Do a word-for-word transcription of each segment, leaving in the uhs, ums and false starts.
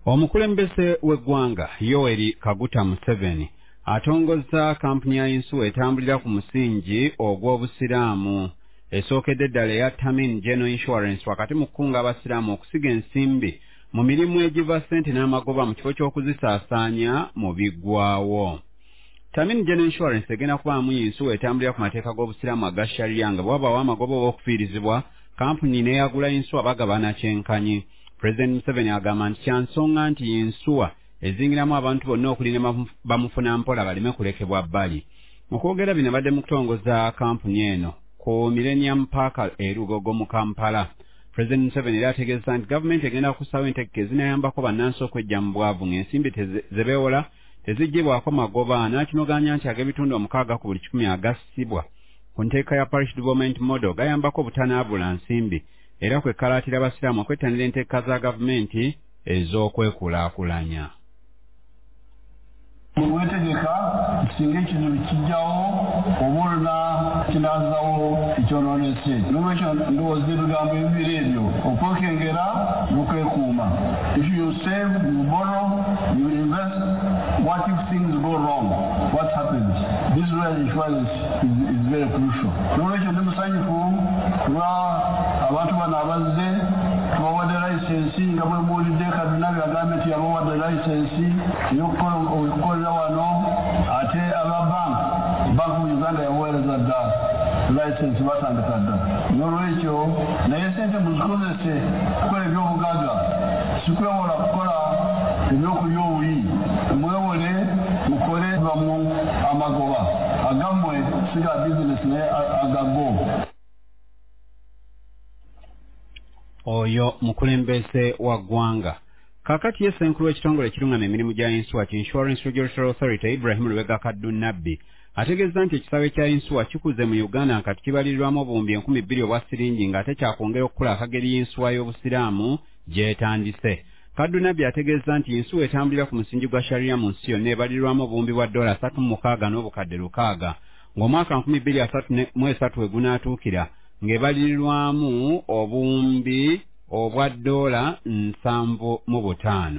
Omukulembeze w'eggwanga Yoweri Kaguta Museveni atongozza kampuni ya Yinsuwa etambulira ku musingi ogw'obusiraamu esookedde ddala eya Tamin General Insurance wakati mu kukunga abasiraamu okusiga ensimbi mu mirimu egiva ssente n'amagoba mu kifo ky'okuzisaasaanya mu biggwaawo. Tamin General Insurance egenda kubaamu Yinsuwa etambulira ku mateeka g'obusiraamu aga Sharia nga bw'abaawo amagoba obw'okufiirizibwa kampuni n'eyagula Yinsuwa bagabana kyenkanyi. President Museveni agamba nti kya nsonga nti Yinsuwa ezingiramu abantu bonna okulinda bamufuna mpola baleme kulekebwa bbali. Mu kwogera bino badde mu kutongoza kampuni eno ku Millennium Park e Lugogo mu Kampala. President Museveni era ategeeza nti gavumenti egenda kussaawo entegeka ezinayambako bannansi okweggya mu bwavu ng'ensimbi ze beewola teziggyibwako magoba n'akinogaanya nti ag'ebitundu omukaaga ku buli kikumi agassibwa ku nteeka ya Parish Development Model gayambako obutanaabula nsimbi era kwekalaatira abasiraamu okwettanira enteeka za gavumenti ez'okwekulaakulanya. Mwetegeka singa ekintu kijjawo obulna kinaazawo ekyonoonese n'olwekyo ndowooza ebigambo ebibiri ebyo okwekengera n'okwekuuma. If you save, you borrow, you invest, what if things go wrong? What happens? This is where insurance is, is very crucial. N'olwekyo ndi musanyufu kuba abantu bano abazze tubawadde layisensi nga bwe muwulidde Kaduna byagambye nti yabawadde layisensi ey'okukolera wano ate aba bank bank mu Uganda yaweereza dda layisensi batandika dda. N'olwekyo naye sente muzikozese kukola ebyobugagga sikwewola kukola ebyokulya obuli mwewole mukole bamu amagoba agammwe siga bizinesi naye agago. Oyo mukulembeze wa ggwanga. Kakati ye ssenkulu w'ekitongole ekirungamya emirimu gya Yinsuwa Insurance Regulatory Authority Ibrahim Lubega Kadunabbi ategeeza nti ekisaawe kya Yinsuwa kikuze mu Uganda kati kibalirirwamu obuwumbi enkumi bbiri obwa siringi ng'ate kyakwongera okukola akageri Yinsuwa y'obusiraamu gy'etandise. Kadunabbi ategeeza nti Yinsuwa etambulira ku musingi gwa Sharia mu nsi yonna ebalirirwamu obuwumbi bwa ddoola asatu mu mukaaga n'obukadde lukaaga ng'omwaka nkumi bbiri asatu mu esatu we gunaatuukira ng'ebalirirwamu obuwumbi obwa ddoola nsanvu mu butaano.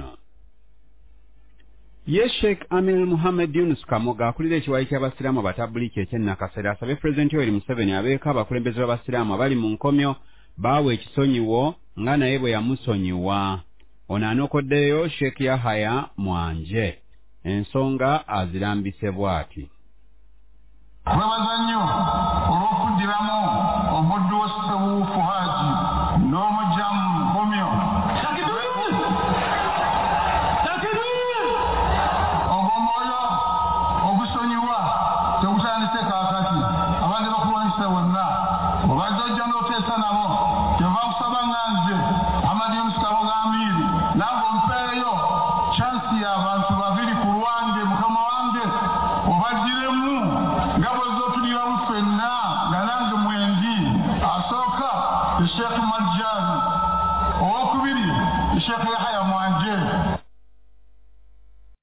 Ye Sheikh Amir Muhammad Yunus Kamoga akulira ekiwayi ky'abasiraamu abatabuliki eky'ennakasera asabye Pulezidenti Yoweri Museveni abeeko abakulembeze b'abasiraamu abali mu nkomyo baawa ekisonyiwo nga naye bwe yamusonyiwa. Ono anookoddeyo Sheikh Yahaya Mwanje ensonga azirambise bw'ati. Twebaza nnyo olw'okuddiramu omuddu w'Ssewuufu Haaji n'omugyamu nkomyo. Ogwo omwoyo ogusonyiwa tegutandise kaakati abadde bakulwanyisa bonna obadde ojja n'oteesa nabo kyova nkusaba nga nze Muhammad Yunus Kamoga Amiri nange ompeeyo chansi y'abantu babiri ku lwange mukama wange obagiremu nga bwe zootuliramu ffenna nga nange mwendi. Asooka Sheikh Marjan, owokubiri Sheikh Yahaya Mwanje.